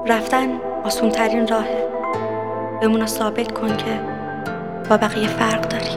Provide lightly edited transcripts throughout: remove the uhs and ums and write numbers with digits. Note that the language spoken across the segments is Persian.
رفتن آسون ترین راهه. بمونو ثابت کن که با بقیه فرق داری.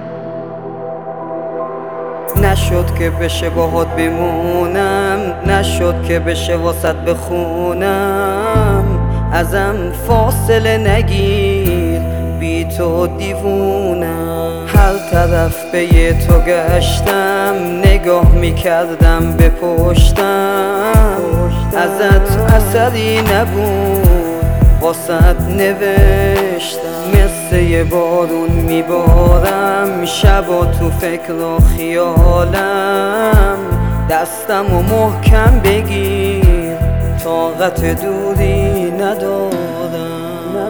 نشد که بشه باهات بمونم، نشد که بشه واسط بخونم. ازم فاصله نگیر، بی تو دیوونم. هر طرف به تو گشتم، نگاه میکردم به پشتم. ازت اثری نبود، واسط نوشتم. مثل یه بارون میبارم، شبا تو فکر و خیالم. دستم و محکم بگیر، طاقت دوری ندارم.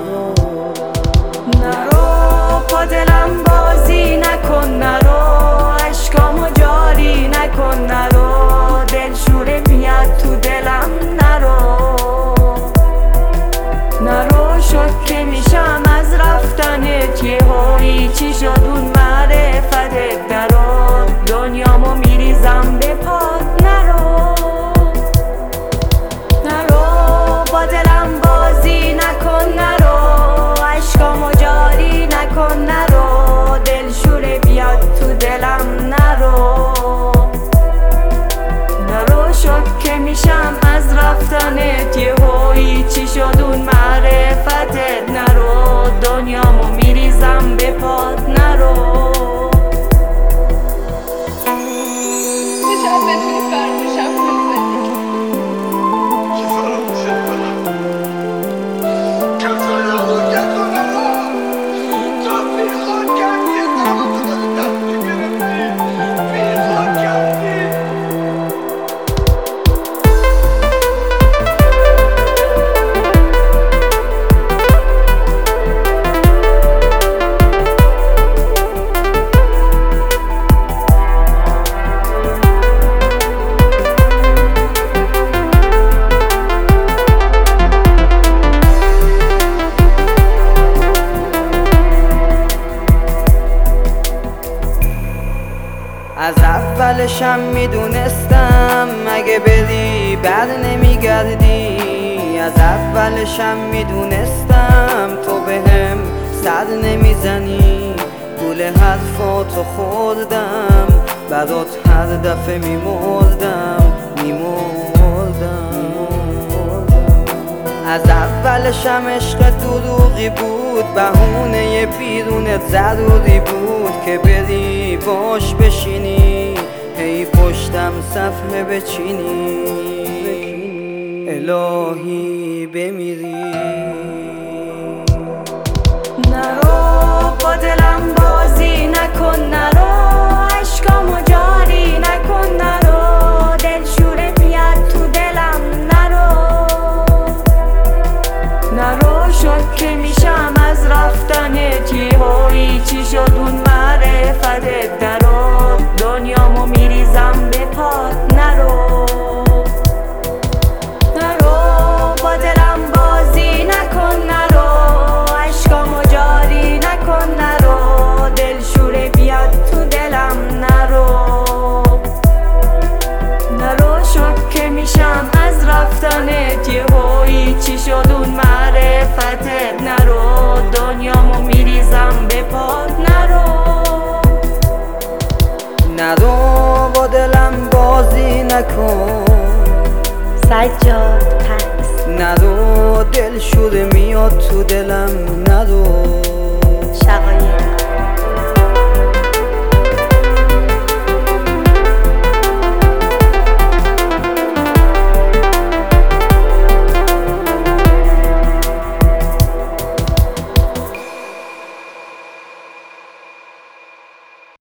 نرو با دلم بازی نکن، نرو عشقامو جاری نکن، نرو دلشوره میاد تو دلم، نرو شد که میشم از رفتنت، یهویی چی شد اون معرفتت، نرو دنیامو میریزم به پات، نرو با دلم بازی نکن، نرو عشقامو جاری نکن، نرو دلشوره بیاد تو دلم، نرو شد که میشم از رفتنت، یهویی چی شد اون معرفتت، نرو دنیامو میریزم به پات، نرو. از اولشم میدونستم اگه بری بر نمیگردی. از اولشم میدونستم تو بهم سر نمیزنی. گول حرفاتو خوردم، برات هر دفعه میمردم. از اولشم عشق دروغی بود، بهونه بیرونت ضروری بود که بری باش بشینی، هی پشتم صفحه بچینی. الهی بمیری. نرو با دلم بازی نکن، نرو عشقامو جاری نکن، نرو دلشوره میاد تو دلم، نرو شد که میشم از رفتنت، یهویی چی شد اون معرفتت، نرو دنیامو میریزم به پات، نرو با دلم بازی نکن، نرو عشقامو جاری نکن، نرو دلشوره بیاد تو دلم، نرو شد که میشم از رفتنت، یهویی چی شد اون معرفتت، نرو دنیامو میریزم به پات، نرو با دلم بازی نکن، سجاد پس نرو دلشوره میاد تو دلم، نرو